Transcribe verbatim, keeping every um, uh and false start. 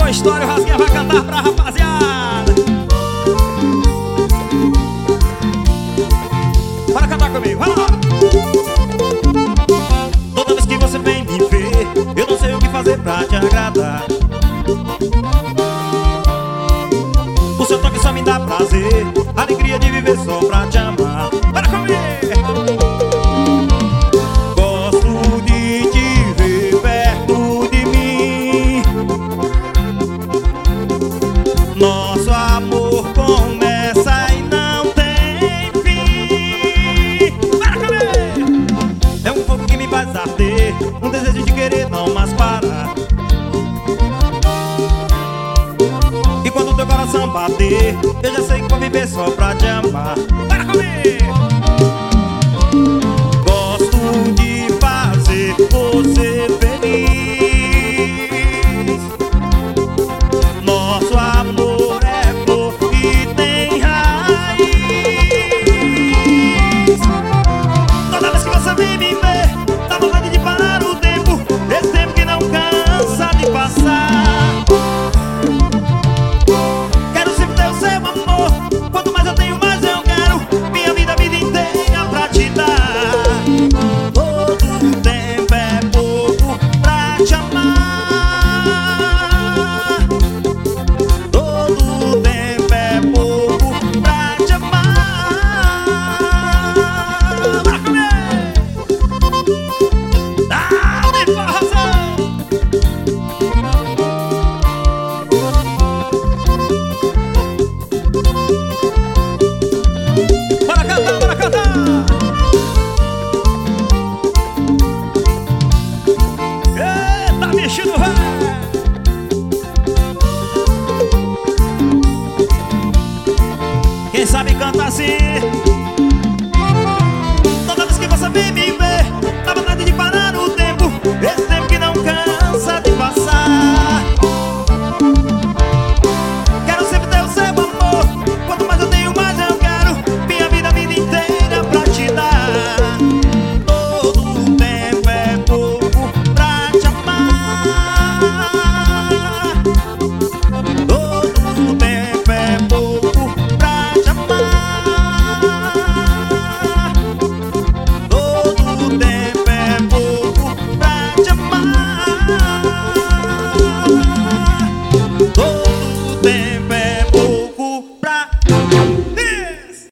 uma história, o Rasguinha vai cantar pra rapaziada. Bora cantar comigo, vai lá. Toda vez que você vem me ver, eu não sei o que fazer pra te agradar. O seu toque só me dá prazer, alegria de viver só pra te amar. Bora comigo. Gosto de te ver perto de mim. Nosso amor começa e não tem fim. Bora comigo. É um fogo que me faz arder, um desejo de querer não mais parar. E quando teu coração bater, eu já sei que vou viver só pra te amar. Para comigo! Gosto de fazer você feliz. Nosso amor é flor e tem raiz. Toda vez que você vem me ver, dá vontade de parar o tempo, esse tempo que não cansa de passar. Quanto mais eu tenho, mais eu quero. Minha vida, a vida inteira pra te dar. Todo tempo é pouco pra te amar. Todo tempo é pouco pra te amar. Bora comer! Dá-me força! Bora cantar, bora cantar! Eita, bicho do ré! Quem sabe canta assim? Toda vez que você vem me ver, dá vontade de parar o tempo, esse tempo que não cansa de passar. Quero sempre ter o seu amor. Quanto mais eu tenho, mais eu quero. Minha vida, a vida inteira pra te dar. Todo tempo é pouco pra te amar. Todo tempo é pouco pra te amar. Todo tempo é pouco pra te amar. Todo